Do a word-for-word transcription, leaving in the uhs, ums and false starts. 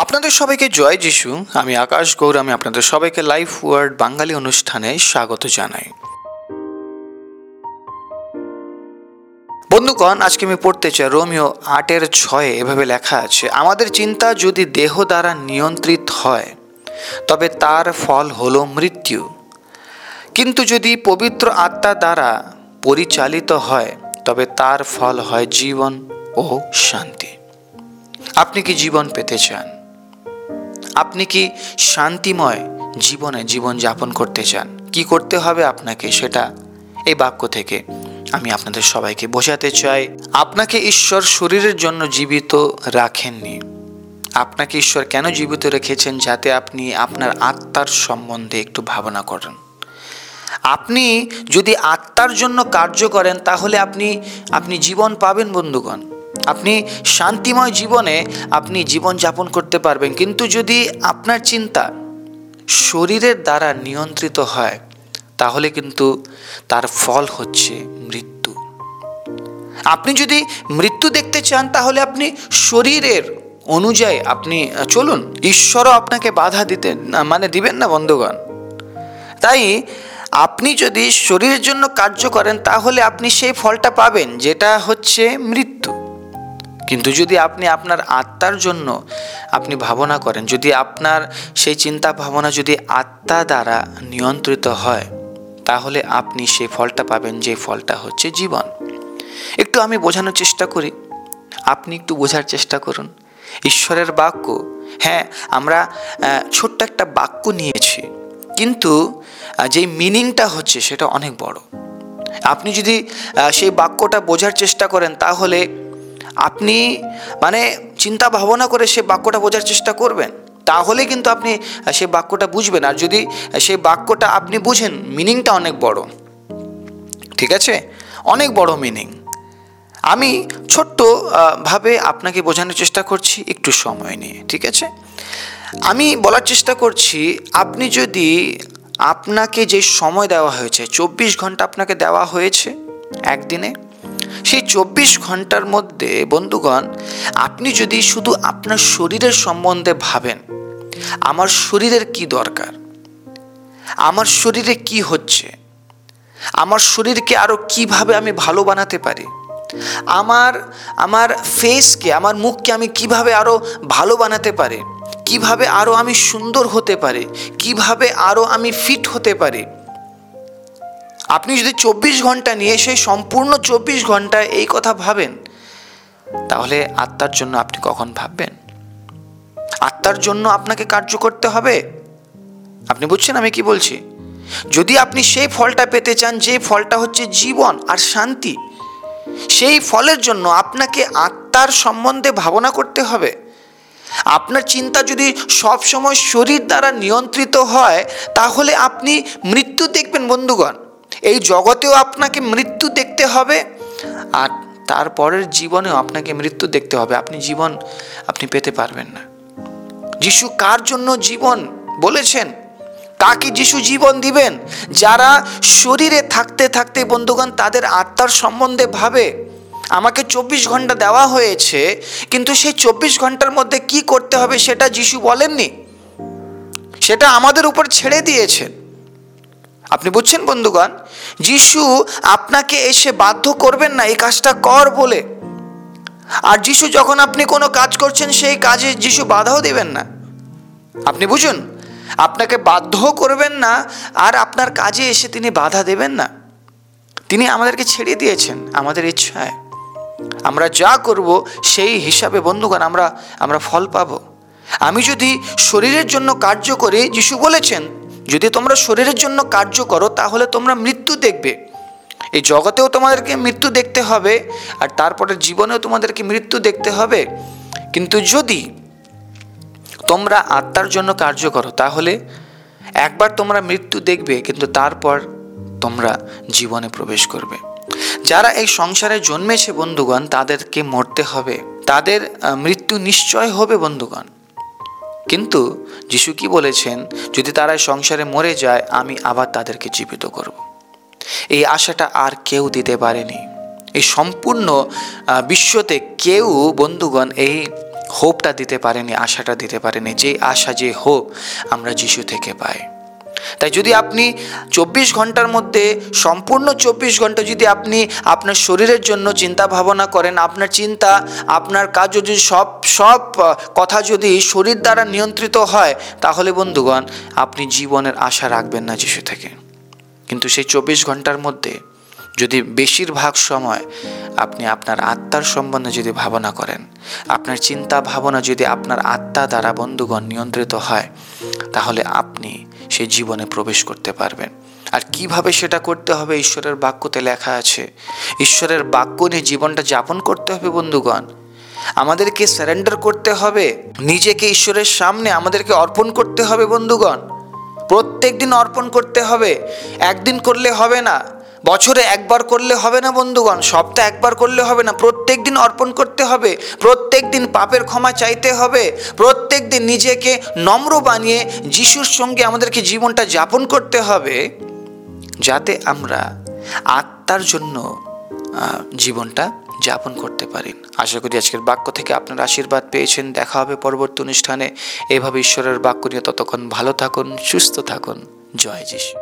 আপনাদের সবাইকে জয় যিশু। আমি আকাশ গৌর। আমি আপনাদের সবাইকে লাইফ ওয়ার্ড বাঙালি অনুষ্ঠানে স্বাগত জানাই। বন্ধুগণ, আজকে আমি পড়তে চাই রোমিও আটের ছয়ে। এভাবে লেখা আছে, আমাদের চিন্তা যদি দেহ দ্বারা নিয়ন্ত্রিত হয় তবে তার ফল হলো মৃত্যু, কিন্তু যদি পবিত্র আত্মা দ্বারা পরিচালিত হয় তবে তার ফল হয় জীবন ও শান্তি। আপনি কি জীবন পেতে চান? আপনি কি শান্তিময় জীবনে জীবন যাপন করতে চান? কি করতে হবে আপনাকে, সেটা এই বাক্য থেকে আমি আপনাদের সবাইকে বোঝাতে চাই। আপনাকে ঈশ্বর শরীরের জন্য জীবিত রাখেননি। আপনাকে ঈশ্বর কেন জীবিত রেখেছেন? যাতে আপনি আপনার আত্মার সম্বন্ধে একটু ভাবনা করেন। আপনি যদি আত্মার জন্য কার্য করেন তাহলে আপনি আপনি জীবন পাবেন বন্ধুগণ। আপনি শান্তিময় জীবনে আপনি জীবন যাপন করতে পারবেন। কিন্তু যদি আপনার চিন্তা শরীরের দ্বারা নিয়ন্ত্রিত হয় তাহলে কিন্তু তার ফল হচ্ছে মৃত্যু। আপনি যদি মৃত্যু দেখতে চান তাহলে আপনি শরীরের অনুযায়ী আপনি চলুন। ঈশ্বরও আপনাকে বাধা দিতেন না, মানে দিবেন না বন্ধুগণ। তাই আপনি যদি শরীরের জন্য কার্য করেন তাহলে আপনি সেই ফলটা পাবেন, যেটা হচ্ছে মৃত্যু। কিন্তু যদি আপনি আপনার আত্মার জন্য আপনি ভাবনা করেন, যদি আপনার সেই চিন্তা ভাবনা যদি আত্মা দ্বারা নিয়ন্ত্রিত হয় তাহলে আপনি সেই ফলটা পাবেন, যে ফলটা হচ্ছে জীবন। একটু আমি বোঝানোর চেষ্টা করি, আপনি একটু বোঝার চেষ্টা করুন। ঈশ্বরের বাক্য, হ্যাঁ আমরা ছোট্ট একটা বাক্য নিয়েছি, কিন্তু যেই মিনিংটা হচ্ছে সেটা অনেক বড়। আপনি যদি সেই বাক্যটা বোঝার চেষ্টা করেন তাহলে আপনি মানে চিন্তা ভাবনা করে সেই বাক্যটা বোঝার চেষ্টা করবেন, তাহলে কিন্তু আপনি সেই বাক্যটা বুঝবেন। আর যদি সেই বাক্যটা আপনি বুঝেন, মিনিংটা অনেক বড়, ঠিক আছে, অনেক বড় মিনিং। আমি ছোট্ট ভাবে আপনাকে বোঝানোর চেষ্টা করছি, একটু সময় নিয়ে, ঠিক আছে। আমি বলার চেষ্টা করছি, আপনি যদি আপনাকে যে সময় দেওয়া হয়েছে, চব্বিশ ঘন্টা আপনাকে দেওয়া হয়েছে একদিনে, সেই চব্বিশ ঘন্টার মধ্যে বন্ধুগণ আপনি যদি শুধু আপনার শরীরের সম্বন্ধে ভাবেন, আমার শরীরের কি দরকার, আমার শরীরে কি হচ্ছে, আমার শরীরকে আরও কিভাবে আমি ভালো বানাতে পারি, আমার আমার ফেসকে, আমার মুখকে আমি কিভাবে আরও ভালো বানাতে পারি, কিভাবে আরও আমি সুন্দর হতে পারি, কিভাবে আরও আমি ফিট হতে পারি। আপনি যদি চব্বিশ ঘন্টা নিয়ে সেই সম্পূর্ণ চব্বিশ ঘন্টায় এই কথা ভাবেন, তাহলে আত্মার জন্য আপনি কখন ভাববেন? আত্মার জন্য আপনাকে কার্য করতে হবে। আপনি বুঝছেন আমি কি বলছি? যদি আপনি সেই ফলটা পেতে চান, যে ফলটা হচ্ছে জীবন আর শান্তি, সেই ফলের জন্য আপনাকে আত্মার সম্বন্ধে ভাবনা করতে হবে। আপনার চিন্তা যদি সব সময় শরীর দ্বারা নিয়ন্ত্রিত হয় তাহলে আপনি মৃত্যু দেখবেন বন্ধুগণ। এই জগতেও আপনাকে মৃত্যু দেখতে হবে, আর তারপরের জীবনেও আপনাকে মৃত্যু দেখতে হবে। আপনি জীবন আপনি পেতে পারবেন না। যিশু কার জন্য জীবন বলেছেন? কাকে যিশু জীবন দিবেন? যারা শরীরে থাকতে থাকতে বন্ধুগণ তাদের আত্মার সম্বন্ধে ভাবে। আমাকে চব্বিশ ঘন্টা দেওয়া হয়েছে, কিন্তু সেই চব্বিশ ঘন্টার মধ্যে কি করতে হবে সেটা যিশু বলেননি, সেটা আমাদের উপর ছেড়ে দিয়েছেন। আপনি বুঝছেন বন্ধুগণ? যিশু আপনাকে এসে বাধ্য করবেন না এই কাজটা কর বলে। আর যিশু যখন আপনি কোনো কাজ করছেন সেই কাজে যিশু বাধাও দেবেন না। আপনি বুঝুন, আপনাকে বাধ্য করবেন না আর আপনার কাজে এসে তিনি বাধা দেবেন না। তিনি আমাদেরকে ছেড়ে দিয়েছেন আমাদের ইচ্ছায়। আমরা যা করব সেই হিসাবে বন্ধুগণ আমরা আমরা ফল পাব। আমি যদি শরীরের জন্য কার্য করি, যিশু বলেছেন যদি তোমরা শরীরের জন্য কার্য করো তাহলে তোমরা মৃত্যু দেখবে। এই জগতেও তোমাদেরকে মৃত্যু দেখতে হবে, আর তারপরে জীবনেও তোমাদেরকে মৃত্যু দেখতে হবে। কিন্তু যদি তোমরা আত্মার জন্য কার্য করো তাহলে একবার তোমরা মৃত্যু দেখবে, কিন্তু তারপর তোমরা জীবনে প্রবেশ করবে। যারা এই সংসারে জন্মেছে বন্ধুগণ তাদেরকে মরতে হবে, তাদের মৃত্যু নিশ্চয় হবে বন্ধুগণ। কিন্তু যিশু কি বলেছেন? যদি তারা সংসারে মরে যায় আমি আবার তাদেরকে জীবিত করব। এই আশাটা আর কেউ দিতে পারেনি। এই সম্পূর্ণ বিশ্বতে কেউ বন্ধুগণ এই হোপটা দিতে পারেনি, আশাটা দিতে পারেনি, যে আশা যে হোপ আমরা যিশু থেকে পাই। তাই যদি আপনি চব্বিশ ঘন্টার মধ্যে সম্পূর্ণ চব্বিশ ঘন্টা যদি আপনি আপনার শরীরের জন্য চিন্তা ভাবনা করেন, আপনার চিন্তা আপনার কাজ যদি সব সব কথা যদি শরীর দ্বারা নিয়ন্ত্রিত হয়, তাহলে বন্ধুগণ আপনি জীবনের আশা রাখবেন না যিশু থেকে। কিন্তু সেই চব্বিশ ঘন্টার মধ্যে যদি বেশিরভাগ সময় আপনি আপনার আত্মার সম্বন্ধে যদি ভাবনা করেন, আপনার চিন্তা ভাবনা যদি আপনার আত্মা দ্বারা বন্ধুগণ নিয়ন্ত্রিত হয়, তাহলে আপনি সেই জীবনে প্রবেশ করতে পারবেন। আর কিভাবে সেটা করতে হবে? ঈশ্বরের বাক্যতে লেখা আছে। ঈশ্বরের বাক্য নিয়ে জীবনটা যাপন করতে হবে বন্ধুগণ। আমাদেরকে সারেন্ডার করতে হবে, নিজেকে ঈশ্বরের সামনে আমাদেরকে অর্পণ করতে হবে বন্ধুগণ। প্রত্যেক দিন অর্পণ করতে হবে। একদিন করলে হবে না, বছরে একবার করলে হবে না বন্ধুগণ, সপ্তাহে একবার করলে হবে না, প্রত্যেক দিন অর্পণ করতে হবে। প্রত্যেক দিন পাপের ক্ষমা চাইতে হবে। প্রত্যেক দিন নিজেকে নম্র বানিয়ে যিশুর সঙ্গে আমাদেরকে জীবনটা যাপন করতে হবে, যাতে আমরা আত্মার জন্য জীবনটা যাপন করতে পারি। আশা করি আজকের বাক্য থেকে আপনার আশীর্বাদ পেয়েছেন। দেখা হবে পরবর্তী অনুষ্ঠানে। এভাবে ঈশ্বরের বাক্য নিয়ে ততক্ষণ ভালো থাকুন, সুস্থ থাকুন। জয় যিশু।